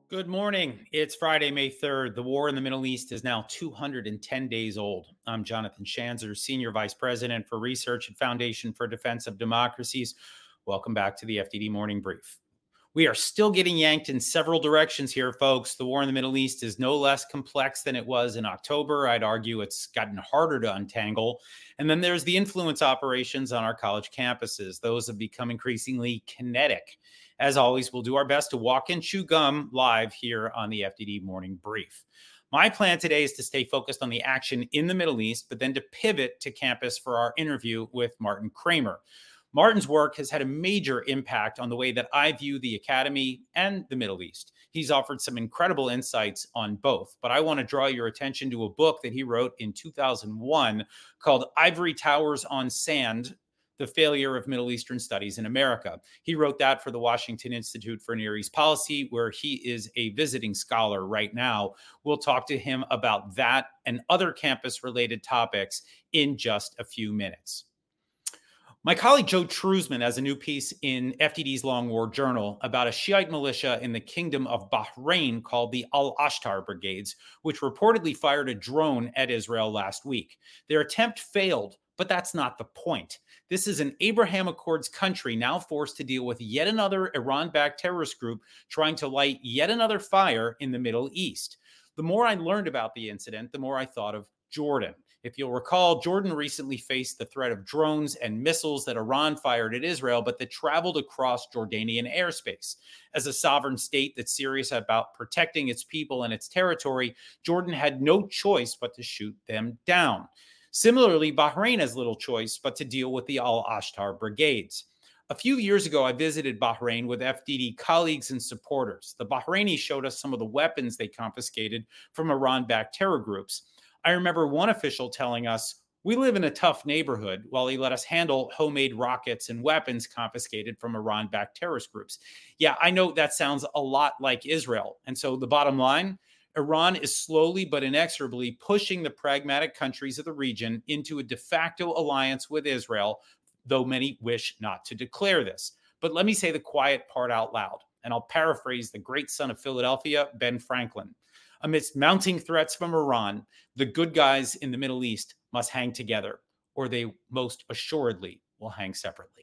Good morning. It's Friday, May 3rd. The war in the Middle East is now 210 days old. I'm Jonathan Shanzer, Senior Vice President for Research at Foundation for Defense of Democracies. Welcome back to the FDD Morning Brief. We are still getting yanked in several directions here, folks. The war in the Middle East is no less complex than it was in October. I'd argue it's gotten harder to untangle. And then there's the influence operations on our college campuses. Those have become increasingly kinetic. As always, we'll do our best to walk and chew gum live here on the FDD Morning Brief. My plan today is to stay focused on the action in the Middle East, but then to pivot to campus for our interview with Martin Kramer. Martin's work has had a major impact on the way that I view the academy and the Middle East. He's offered some incredible insights on both, but I want to draw your attention to a book that he wrote in 2001 called Ivory Towers on Sand: The Failure of Middle Eastern Studies in America. He wrote that for the Washington Institute for Near East Policy, where he is a visiting scholar right now. We'll talk to him about that and other campus-related topics in just a few minutes. My colleague Joe Truzman has a new piece in FDD's Long War Journal about a Shiite militia in the Kingdom of Bahrain called the Al-Ashtar Brigades, which reportedly fired a drone at Israel last week. Their attempt failed, but that's not the point. This is an Abraham Accords country now forced to deal with yet another Iran-backed terrorist group trying to light yet another fire in the Middle East. The more I learned about the incident, the more I thought of Jordan. If you'll recall, Jordan recently faced the threat of drones and missiles that Iran fired at Israel, but that traveled across Jordanian airspace. As a sovereign state that's serious about protecting its people and its territory, Jordan had no choice but to shoot them down. Similarly, Bahrain has little choice but to deal with the Al-Ashtar Brigades. A few years ago, I visited Bahrain with FDD colleagues and supporters. The Bahrainis showed us some of the weapons they confiscated from Iran-backed terror groups. I remember one official telling us, "We live in a tough neighborhood," while he let us handle homemade rockets and weapons confiscated from Iran-backed terrorist groups. Yeah, I know that sounds a lot like Israel. And so the bottom line, Iran is slowly but inexorably pushing the pragmatic countries of the region into a de facto alliance with Israel, though many wish not to declare this. But let me say the quiet part out loud, and I'll paraphrase the great son of Philadelphia, Ben Franklin. Amidst mounting threats from Iran, the good guys in the Middle East must hang together, or they most assuredly will hang separately.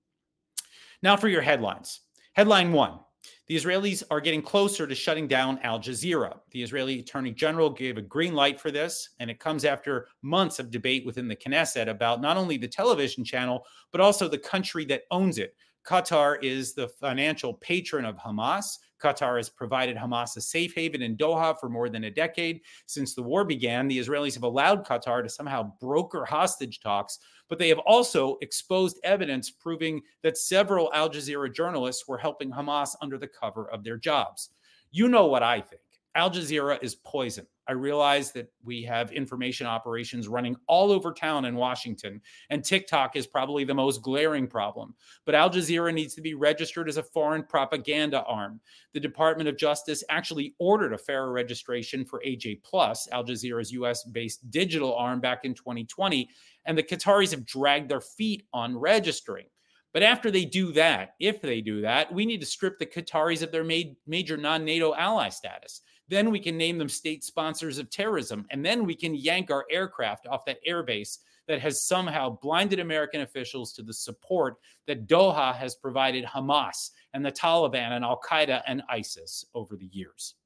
Now for your headlines. Headline 1. The Israelis are getting closer to shutting down Al Jazeera. The Israeli Attorney General gave a green light for this, and it comes after months of debate within the Knesset about not only the television channel, but also the country that owns it. Qatar is the financial patron of Hamas. Qatar has provided Hamas a safe haven in Doha for more than a decade. Since the war began, the Israelis have allowed Qatar to somehow broker hostage talks, but they have also exposed evidence proving that several Al Jazeera journalists were helping Hamas under the cover of their jobs. You know what I think. Al Jazeera is poison. I realize that we have information operations running all over town in Washington, and TikTok is probably the most glaring problem. But Al Jazeera needs to be registered as a foreign propaganda arm. The Department of Justice actually ordered a FARA registration for AJ Plus, Al Jazeera's US-based digital arm, back in 2020, and the Qataris have dragged their feet on registering. But after they do that, if they do that, we need to strip the Qataris of their major non-NATO ally status. Then we can name them state sponsors of terrorism, and then we can yank our aircraft off that airbase that has somehow blinded American officials to the support that Doha has provided Hamas and the Taliban and Al-Qaeda and ISIS over the years.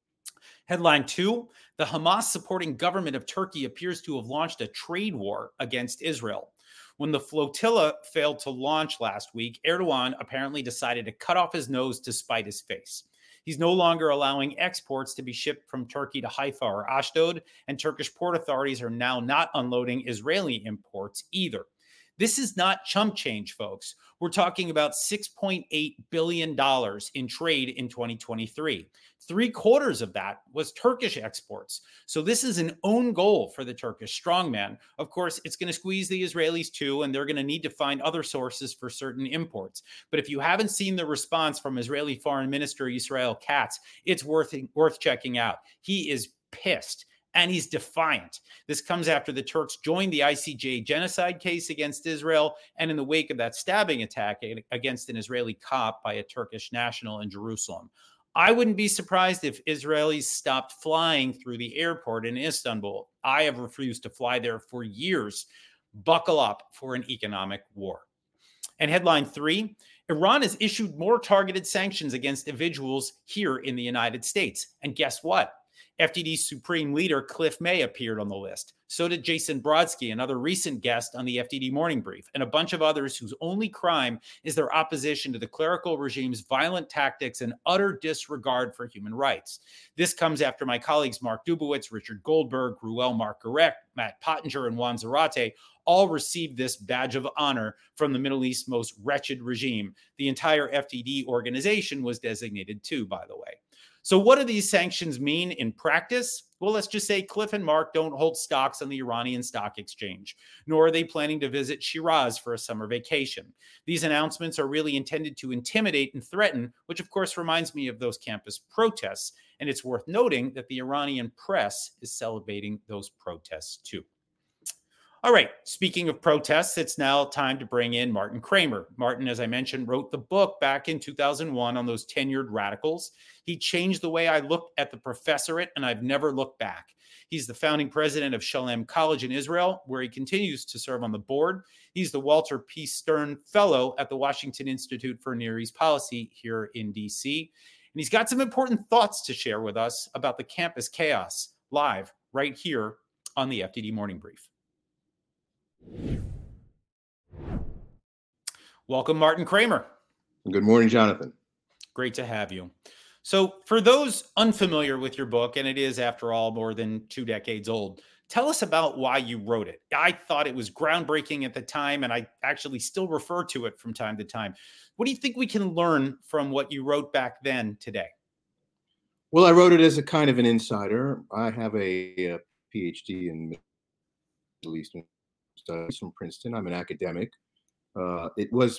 Headline 2, the Hamas-supporting government of Turkey appears to have launched a trade war against Israel. When the flotilla failed to launch last week, Erdogan apparently decided to cut off his nose to spite his face. He's no longer allowing exports to be shipped from Turkey to Haifa or Ashdod, and Turkish port authorities are now not unloading Israeli imports either. This is not chump change, folks. We're talking about $6.8 billion in trade in 2023. 3/4 of that was Turkish exports. So this is an own goal for the Turkish strongman. Of course, it's going to squeeze the Israelis too, and they're going to need to find other sources for certain imports. But if you haven't seen the response from Israeli Foreign Minister Israel Katz, it's worth checking out. He is pissed. And he's defiant. This comes after the Turks joined the ICJ genocide case against Israel, and in the wake of that stabbing attack against an Israeli cop by a Turkish national in Jerusalem. I wouldn't be surprised if Israelis stopped flying through the airport in Istanbul. I have refused to fly there for years. Buckle up for an economic war. And headline 3, Iran has issued more targeted sanctions against individuals here in the United States. And guess what? FDD's Supreme Leader Cliff May appeared on the list. So did Jason Brodsky, another recent guest on the FDD Morning Brief, and a bunch of others whose only crime is their opposition to the clerical regime's violent tactics and utter disregard for human rights. This comes after my colleagues Mark Dubowitz, Richard Goldberg, Ruel Marc-Garec, Matt Pottinger, and Juan Zarate all received this badge of honor from the Middle East's most wretched regime. The entire FDD organization was designated too, by the way. So what do these sanctions mean in practice? Well, let's just say Cliff and Mark don't hold stocks on the Iranian stock exchange, nor are they planning to visit Shiraz for a summer vacation. These announcements are really intended to intimidate and threaten, which of course reminds me of those campus protests. And it's worth noting that the Iranian press is celebrating those protests too. All right, speaking of protests, it's now time to bring in Martin Kramer. Martin, as I mentioned, wrote the book back in 2001 on those tenured radicals. He changed the way I looked at the professorate, and I've never looked back. He's the founding president of Shalem College in Israel, where he continues to serve on the board. He's the Walter P. Stern Fellow at the Washington Institute for Near East Policy here in D.C. And he's got some important thoughts to share with us about the campus chaos, live right here on the FDD Morning Brief. Welcome, Martin Kramer. Good morning, Jonathan. Great to have you. So for those unfamiliar with your book, and it is, after all, more than 2 decades old, tell us about why you wrote it. I thought it was groundbreaking at the time, and I actually still refer to it from time to time. What do you think we can learn from what you wrote back then today? Well, I wrote it as a kind of an insider. I have a PhD in Middle Eastern Studies from Princeton. I'm an academic. It was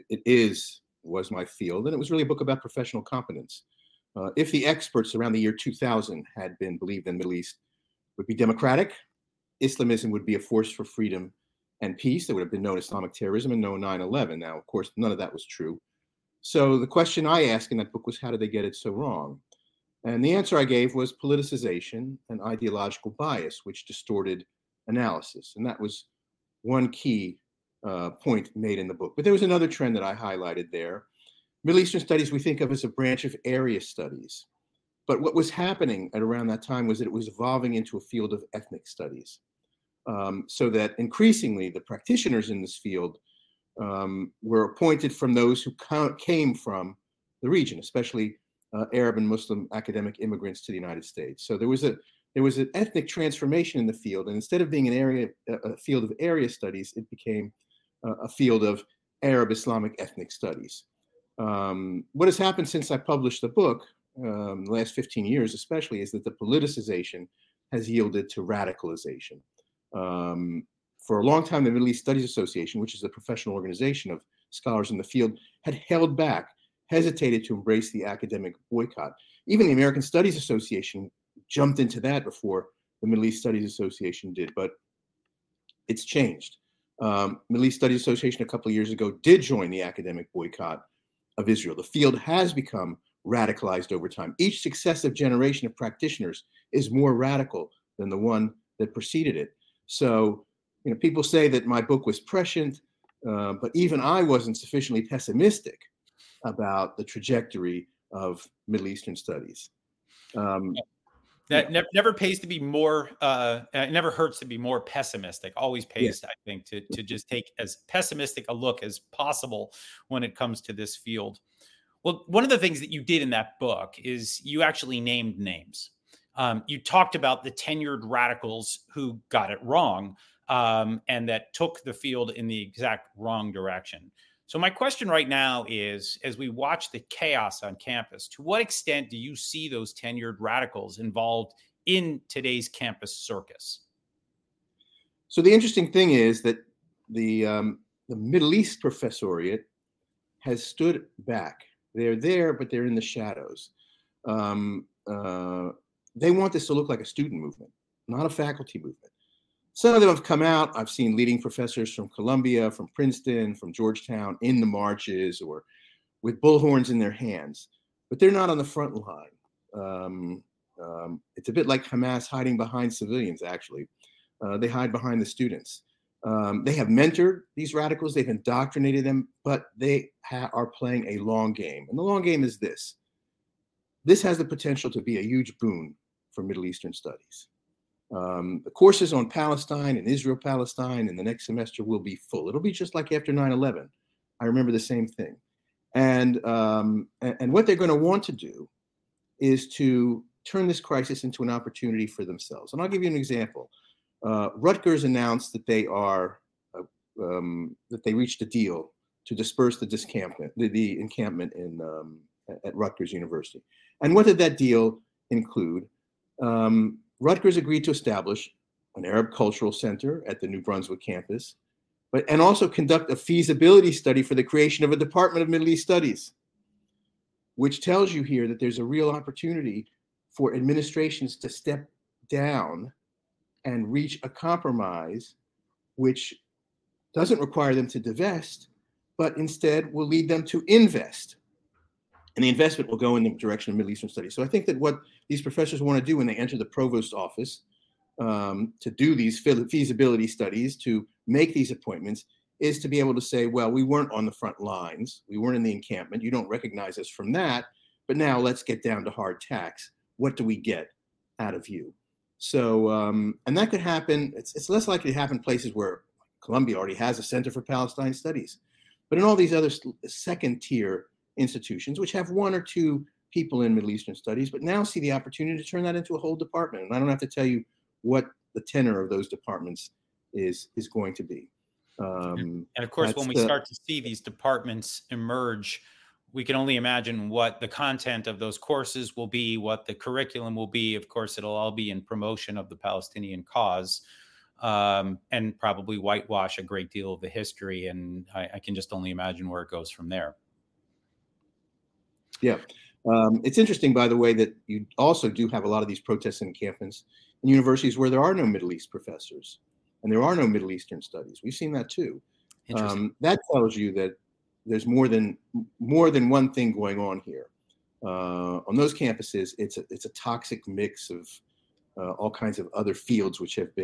my field, and it was really a book about professional competence. If the experts around the year 2000 had been believed in the Middle East would be democratic, Islamism would be a force for freedom and peace, there would have been no Islamic terrorism and no 9/11. Now, of course, none of that was true. So the question I asked in that book was, how did they get it so wrong? And the answer I gave was politicization and ideological bias, which distorted analysis. And that was one key point made in the book. But there was another trend that I highlighted there. Middle Eastern studies we think of as a branch of area studies. But what was happening at around that time was that it was evolving into a field of ethnic studies. So that increasingly the practitioners in this field were appointed from those who came from the region, especially Arab and Muslim academic immigrants to the United States. So there was an ethnic transformation in the field, and instead of being a field of area studies, it became a field of Arab Islamic ethnic studies. What has happened since I published the book, the last 15 years especially, is that the politicization has yielded to radicalization. For a long time, the Middle East Studies Association, which is a professional organization of scholars in the field, had held back, hesitated to embrace the academic boycott. Even the American Studies Association jumped into that before the Middle East Studies Association did, but it's changed. Middle East Studies Association a couple of years ago did join the academic boycott of Israel. The field has become radicalized over time. Each successive generation of practitioners is more radical than the one that preceded it. So, people say that my book was prescient, but even I wasn't sufficiently pessimistic about the trajectory of Middle Eastern studies. That never pays to be more, it never hurts to be more pessimistic. Always pays, I think, to just take as pessimistic a look as possible when it comes to this field. Well, one of the things that you did in that book is you actually named names. You talked about the tenured radicals who got it wrong and that took the field in the exact wrong direction. So my question right now is, as we watch the chaos on campus, to what extent do you see those tenured radicals involved in today's campus circus? So the interesting thing is that the Middle East professoriate has stood back. They're there, but they're in the shadows. They want this to look like a student movement, not a faculty movement. Some of them have come out. I've seen leading professors from Columbia, from Princeton, from Georgetown in the marches or with bullhorns in their hands. but they're not on the front line. It's a bit like Hamas hiding behind civilians, actually. They hide behind the students. They have mentored these radicals, they've indoctrinated them, but they are playing a long game. And the long game is this. This has the potential to be a huge boon for Middle Eastern studies. The courses on Palestine and Israel-Palestine in the next semester will be full. It'll be just like after 9/11. I remember the same thing. And what they're going to want to do is to turn this crisis into an opportunity for themselves. And I'll give you an example. Rutgers announced that they reached a deal to disperse the encampment at Rutgers University. And what did that deal include? Rutgers agreed to establish an Arab Cultural Center at the New Brunswick campus, and also conduct a feasibility study for the creation of a Department of Middle East Studies, which tells you here that there's a real opportunity for administrations to step down and reach a compromise which doesn't require them to divest, but instead will lead them to invest. And the investment will go in the direction of Middle Eastern studies. So I think that what these professors want to do when they enter the provost's office to do these feasibility studies, to make these appointments, is to be able to say, well, we weren't on the front lines. We weren't in the encampment. You don't recognize us from that. But now let's get down to hard tacks. What do we get out of you? So, and that could happen. It's less likely to happen places where Columbia already has a Center for Palestine Studies. But in all these other second tier institutions, which have one or two people in Middle Eastern studies, but now see the opportunity to turn that into a whole department. And I don't have to tell you what the tenor of those departments is going to be. And of course, when we start to see these departments emerge, we can only imagine what the content of those courses will be, what the curriculum will be. Of course, it'll all be in promotion of the Palestinian cause, and probably whitewash a great deal of the history. And I can just only imagine where it goes from there. Yeah. It's interesting, by the way, that you also do have a lot of these protests and encampments in universities where there are no Middle East professors and there are no Middle Eastern studies. We've seen that too. That tells you that there's more than one thing going on here. On those campuses, it's a toxic mix of all kinds of other fields which have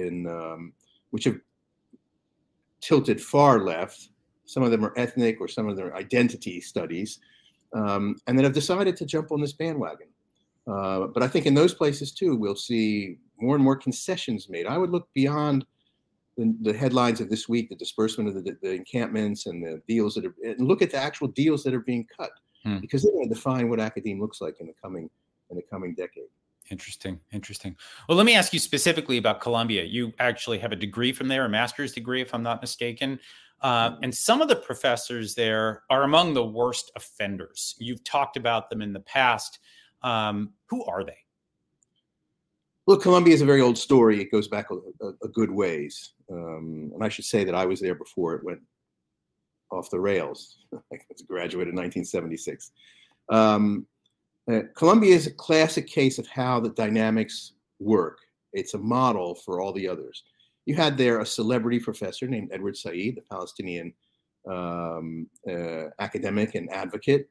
tilted far left. Some of them are ethnic, or some of them are identity studies. And that have decided to jump on this bandwagon. But I think in those places too, we'll see more and more concessions made. I would look beyond the headlines of this week, the disbursement of the encampments and the deals and look at the actual deals that are being cut, because they're going to define what academe looks like in the coming decade. Interesting. Well, let me ask you specifically about Columbia. You actually have a degree from there, a master's degree, if I'm not mistaken. And some of the professors there are among the worst offenders. You've talked about them in the past. Who are they? Well, Columbia is a very old story. It goes back a good ways. And I should say that I was there before it went off the rails. I was a graduate in 1976. Columbia is a classic case of how the dynamics work. It's a model for all the others. You had there a celebrity professor named Edward Said, the Palestinian academic and advocate,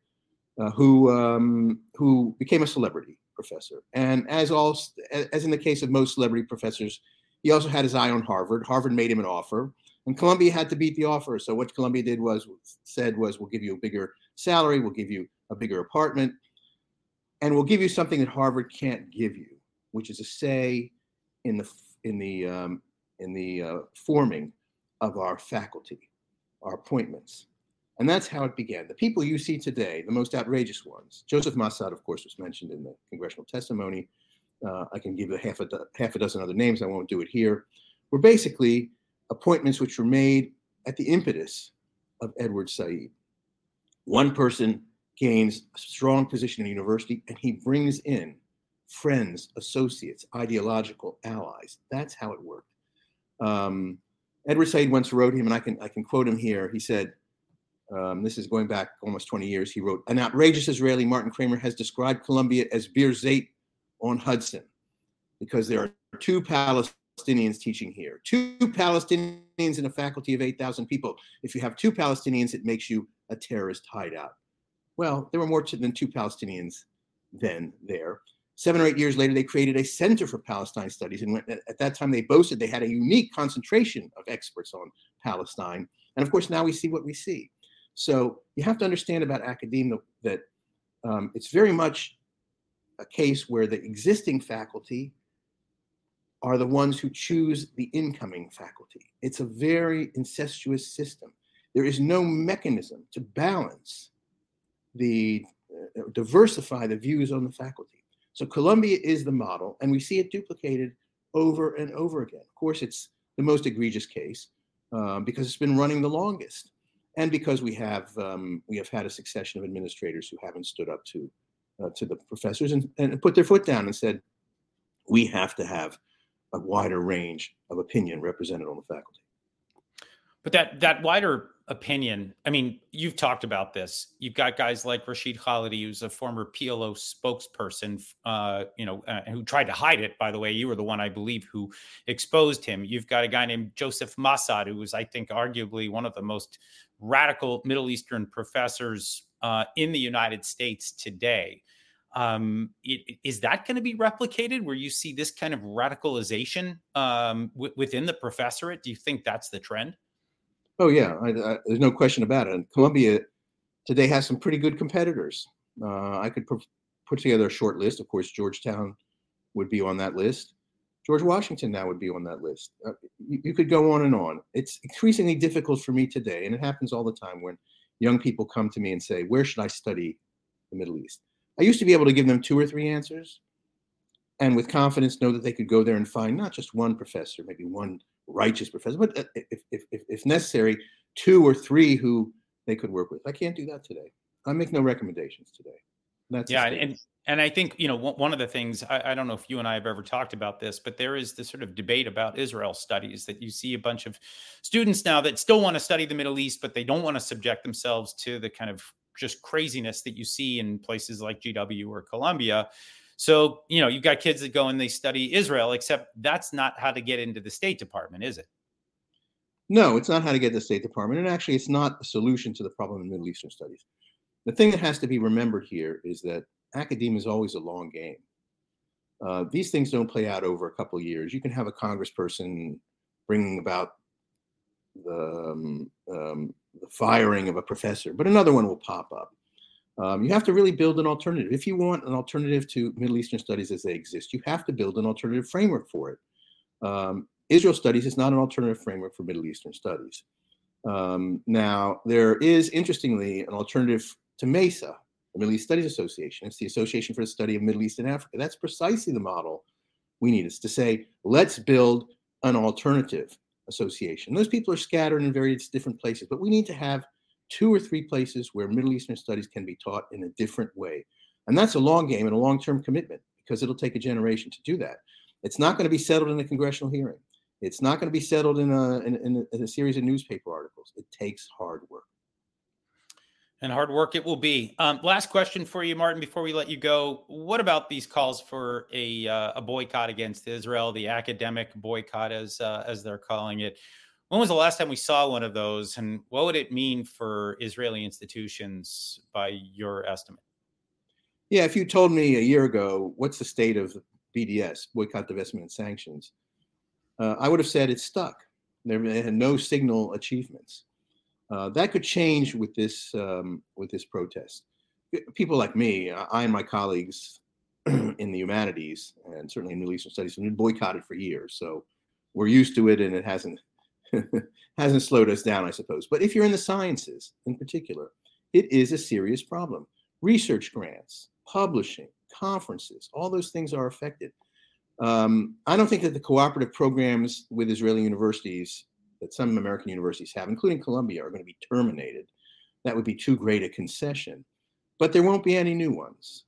who became a celebrity professor. And as in the case of most celebrity professors, he also had his eye on Harvard. Harvard made him an offer, and Columbia had to beat the offer. So what Columbia said was, we'll give you a bigger salary, we'll give you a bigger apartment, and we'll give you something that Harvard can't give you, which is a say in the forming of our faculty, our appointments. And that's how it began. The people you see today, the most outrageous ones, Joseph Massad, of course, was mentioned in the congressional testimony. I can give you half a dozen other names. I won't do it here. Were basically appointments which were made at the impetus of Edward Said. One person gains a strong position in a university, and he brings in friends, associates, ideological allies. That's how it worked. Edward Said once wrote him, and I can quote him here. He said, this is going back almost 20 years. He wrote, "An outrageous Israeli, Martin Kramer, has described Columbia as Bir Zayt on Hudson, because there are two Palestinians teaching here. Two Palestinians in a faculty of 8,000 people. If you have two Palestinians, it makes you a terrorist hideout." Well, there were more than 2 Palestinians then there. 7 or 8 years later, they created a Center for Palestine Studies. And at that time, they boasted they had a unique concentration of experts on Palestine. And of course, now we see what we see. So you have to understand about academia that it's very much a case where the existing faculty are the ones who choose the incoming faculty. It's a very incestuous system. There is no mechanism to balance diversify the views on the faculty. So Columbia is the model, and we see it duplicated over and over again. Of course, it's the most egregious case because it's been running the longest, and because we have had a succession of administrators who haven't stood up to the professors and put their foot down and said, we have to have a wider range of opinion represented on the faculty. But that wider opinion, I mean, you've talked about this. You've got guys like Rashid Khalidi, who's a former PLO spokesperson, who tried to hide it, by the way. You were the one, I believe, who exposed him. You've got a guy named Joseph Massad, who was, I think, arguably one of the most radical Middle Eastern professors in the United States today. Is that going to be replicated where you see this kind of radicalization within the professorate? Do you think that's the trend? Oh, yeah, there's no question about it. And Columbia today has some pretty good competitors. I could put together a short list. Of course, Georgetown would be on that list. George Washington now would be on that list. You could go on and on. It's increasingly difficult for me today, and it happens all the time when young people come to me and say, where should I study the Middle East? I used to be able to give them 2 or 3 answers and with confidence know that they could go there and find not just one professor, maybe one righteous professor, but if necessary, 2 or 3 who they could work with. I can't do that today. I make no recommendations today. And I think, one of the things, I don't know if you and I have ever talked about this, but there is this sort of debate about Israel studies that you see a bunch of students now that still want to study the Middle East, but they don't want to subject themselves to the kind of just craziness that you see in places like GW or Columbia. So, you've got kids that go and they study Israel, except that's not how to get into the State Department, is it? No, it's not how to get to the State Department. And actually, it's not a solution to the problem in Middle Eastern studies. The thing that has to be remembered here is that academia is always a long game. These things don't play out over a couple of years. You can have a congressperson bringing about the firing of a professor, but another one will pop up. You have to really build an alternative. If you want an alternative to Middle Eastern studies as they exist, you have to build an alternative framework for it. Israel studies is not an alternative framework for Middle Eastern studies. Now, there is, interestingly, an alternative to MESA, the Middle East Studies Association. It's the Association for the Study of Middle East and Africa. That's precisely the model we need, is to say, let's build an alternative association. Those people are scattered in various different places, but we need to have 2 or 3 places where Middle Eastern studies can be taught in a different way. And that's a long game and a long-term commitment because it'll take a generation to do that. It's not going to be settled in a congressional hearing. It's not going to be settled in a series of newspaper articles. It takes hard work. And hard work it will be. Last question for you, Martin, before we let you go. What about these calls for a boycott against Israel, the academic boycott, as they're calling it? When was the last time we saw one of those? And what would it mean for Israeli institutions by your estimate? Yeah, if you told me a year ago, what's the state of BDS, boycott, divestment, and sanctions, I would have said it's stuck. There had no signal achievements. That could change with this protest. People like me, I and my colleagues in the humanities and certainly in Middle Eastern studies have been boycotted for years. So we're used to it, and it hasn't slowed us down, I suppose. But if you're in the sciences in particular, it is a serious problem. Research grants, publishing, conferences, all those things are affected. I don't think that the cooperative programs with Israeli universities that some American universities have, including Columbia, are going to be terminated. That would be too great a concession. But there won't be any new ones.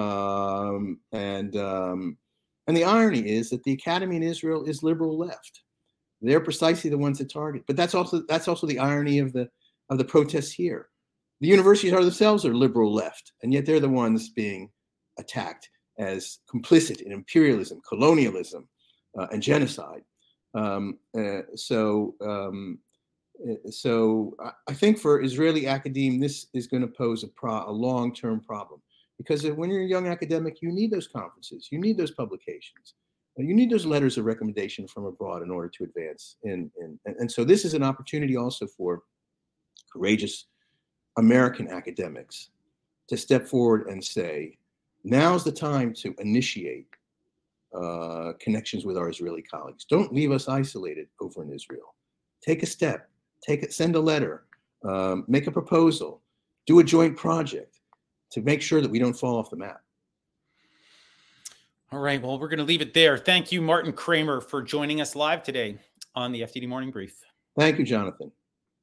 And the irony is that the academy in Israel is liberal left. They're precisely the ones that target. But that's also the irony of the protests here. The universities themselves are liberal left, and yet they're the ones being attacked as complicit in imperialism, colonialism, and genocide. So I think for Israeli academe, this is going to pose a long-term problem, because when you're a young academic, you need those conferences, you need those publications, and you need those letters of recommendation from abroad in order to advance. And so this is an opportunity also for courageous American academics to step forward and say, now's the time to initiate connections with our Israeli colleagues. Don't leave us isolated over in Israel. Take a step, send a letter, make a proposal, do a joint project to make sure that we don't fall off the map. All right, well, we're going to leave it there. Thank you, Martin Kramer, for joining us live today on the FDD Morning Brief. Thank you, Jonathan.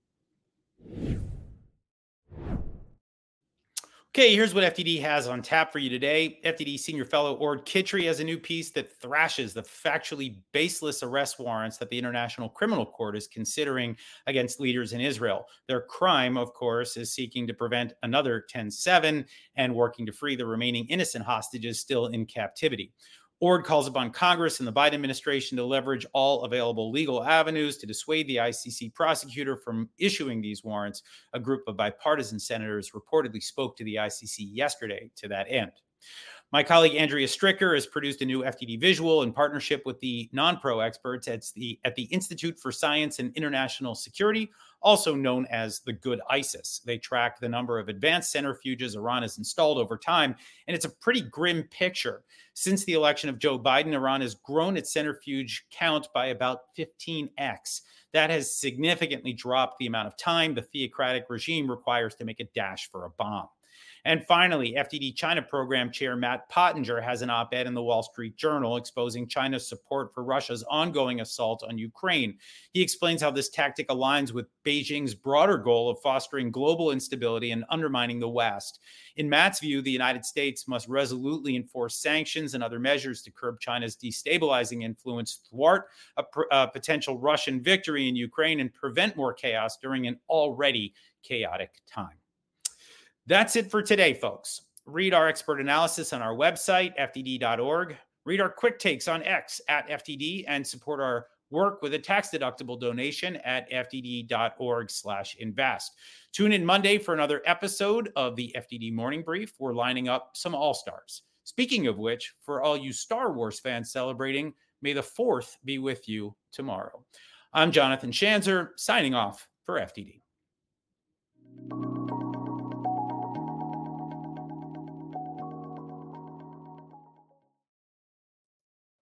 Okay, here's what FDD has on tap for you today. FDD Senior Fellow Ord Kitri has a new piece that thrashes the factually baseless arrest warrants that the International Criminal Court is considering against leaders in Israel. Their crime, of course, is seeking to prevent another 10/7 and working to free the remaining innocent hostages still in captivity. Ord calls upon Congress and the Biden administration to leverage all available legal avenues to dissuade the ICC prosecutor from issuing these warrants. A group of bipartisan senators reportedly spoke to the ICC yesterday to that end. My colleague Andrea Stricker has produced a new FDD visual in partnership with the non-pro experts at the Institute for Science and International Security, also known as the Good ISIS. They track the number of advanced centrifuges Iran has installed over time, and it's a pretty grim picture. Since the election of Joe Biden, Iran has grown its centrifuge count by about 15x. That has significantly dropped the amount of time the theocratic regime requires to make a dash for a bomb. And finally, FDD China Program Chair Matt Pottinger has an op-ed in the Wall Street Journal exposing China's support for Russia's ongoing assault on Ukraine. He explains how this tactic aligns with Beijing's broader goal of fostering global instability and undermining the West. In Matt's view, the United States must resolutely enforce sanctions and other measures to curb China's destabilizing influence, thwart a potential Russian victory in Ukraine, and prevent more chaos during an already chaotic time. That's it for today, folks. Read our expert analysis on our website, FDD.org. Read our quick takes on X at FDD, and support our work with a tax-deductible donation at FDD.org/invest. Tune in Monday for another episode of the FDD Morning Brief. We're lining up some all-stars. Speaking of which, for all you Star Wars fans celebrating, may the 4th be with you tomorrow. I'm Jonathan Schanzer, signing off for FDD.